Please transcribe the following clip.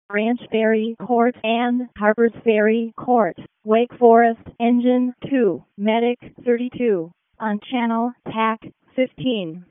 Ranch Ferry Court and Harpers Ferry Court, Wake Forest, Engine 2, Medic 32, on Channel TAC 15.